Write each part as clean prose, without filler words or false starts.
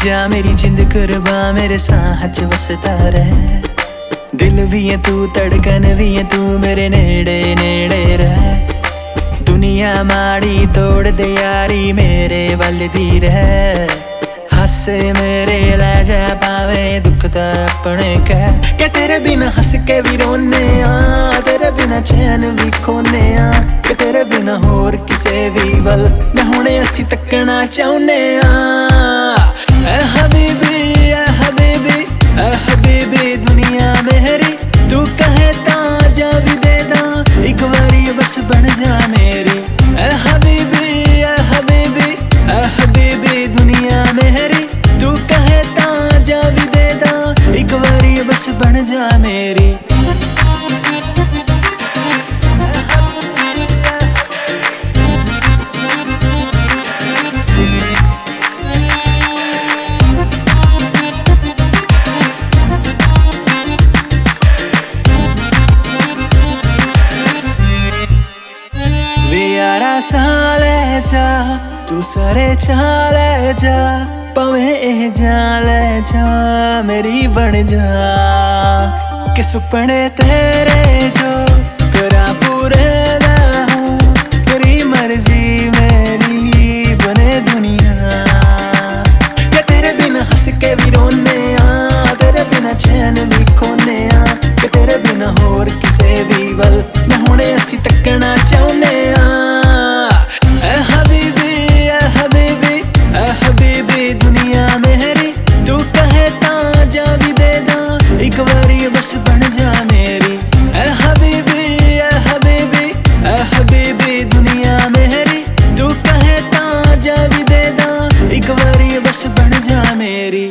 जा मेरी जिंद कुर्बा मेरे साह च वसदा रहे। दिल भी है तू धड़कन भी है तू मेरे नेड़े नेड़े रह। दुनिया माड़ी तोड़ दे यारी मेरे वल दी रह। हसे मेरे लै जा पावे दुख ता अपने कह के तेरे बिना हंस के भी रोने आ, तेरे बिना चैन भी खोने आ, के तेरे बिना होर किसे भी वल मैं हुणे असी तकना चाहुने आ। ऐ हबीबी ऐ हबीबी ऐ हबीबी दुनिया मेरी तू कहे ता जा भी दे दा एक बारी बस बन जा मेरी। ऐ हबीबी ऐ हबीबी ऐ हबीबी दुनिया मेरी तू कहे ता जा भी दे दा एक बारी बस बन जा मेरी। साले जा तू सारे चाले जा पवे एह जाले जा मेरी बन जा के सुपने तेरे जो करा पूरे ना हो तेरी मर्जी मेरी बने दुनिया। के तेरे बिना हंस के भी रोने आ, तेरे बिना चैन भी खोने आ, के तेरे बिना होर किसे भी वल मैं हुणे असी तकना चाहुने आ। ऐ हबीबी ऐ हबीबी ऐ हबीबी दुनिया मेरी तू कहे ता जा भी दे दा एक बारी बस बन जा मेरी। ऐ हबीबी ऐ हबीबी ऐ हबीबी दुनिया मेरी तू कहे ता जा भी दे दा एक बारी बस बन जा मेरी।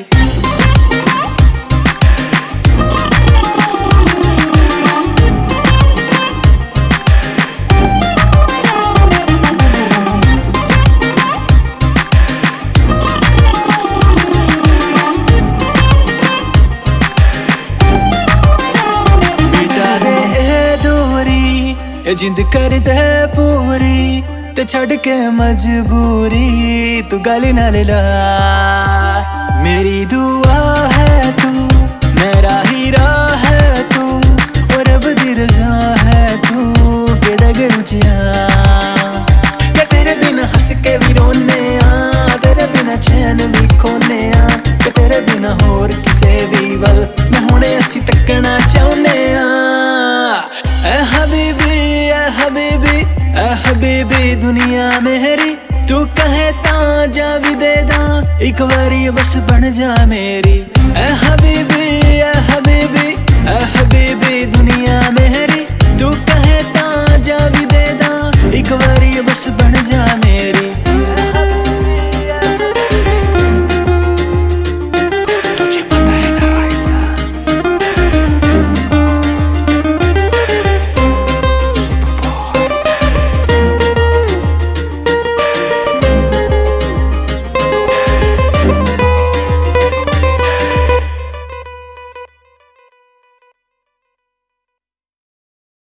जिंद कर दे पूरी ते छड़ के मजबूरी तू गल ना ला। मेरी दुआ है तू मेरा हीरा है तू और रब दी रज़ा है तू के डगर उचिया। के तेरे बिना हंस के भी रोने आ, तेरे बिना चैन भी खोने आ, के तेरे बिना होर किसे भी वल मैं हुणे असी तकना चाहुने आ। ऐ हबीबी ऐ हबीबी ऐ हबीबी दुनिया मेरी तू कहे ता जा भी दे दा एक बारी बस बन जा मेरी। ऐ हबीबी ऐ हबीबी ऐ हबीबी दुनिया मेरी तू कहे ता जा भी दे दा एक बारी बस बन जा मेरी।